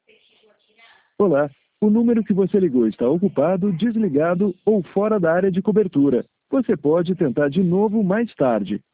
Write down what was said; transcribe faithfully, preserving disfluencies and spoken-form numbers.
Olá, o número que você ligou está ocupado, desligado ou fora da área de cobertura. Você pode tentar de novo mais tarde.